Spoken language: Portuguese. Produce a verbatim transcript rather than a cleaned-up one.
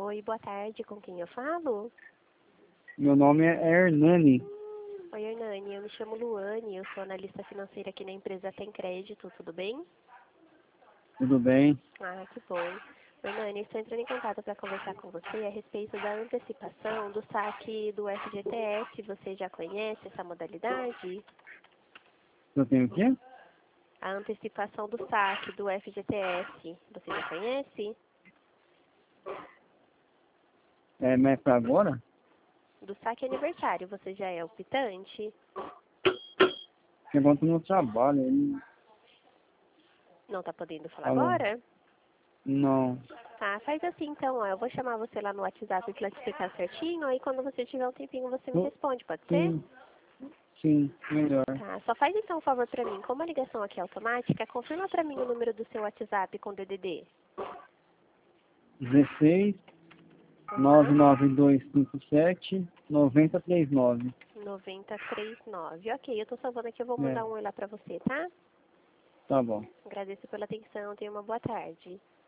Oi, boa tarde. Com quem eu falo? Meu nome é Hernani. Oi, Hernani. Eu me chamo Luane. Eu sou analista financeira aqui na empresa Tem Crédito. Tudo bem? Tudo bem? Ah, que bom. Hernani, estou entrando em contato para conversar com você a respeito da antecipação do saque do F G T S. Você já conhece essa modalidade? Eu tenho o quê? A antecipação do saque do F G T S. Você já conhece? É, mas é pra agora? Do saque aniversário. Você já é optante? Eu encontro no trabalho. Aí. Não está podendo falar Alô? agora? Não. Tá, faz assim então, ó. Eu vou chamar você lá no WhatsApp para te explicar certinho. Aí quando você tiver um tempinho você me Eu- responde, pode ser? Sim, sim, melhor. Tá, só faz então um favor pra mim. Como a ligação aqui é automática, confirma pra mim o número do seu WhatsApp com D D D. dezesseis, nove Aham. nove dois cinco sete, nove zero três nove. noventa e três nove. Ok, eu tô salvando aqui, eu vou É, mandar um oi lá pra você, tá? tá bom. Agradeço pela atenção, tenha uma boa tarde.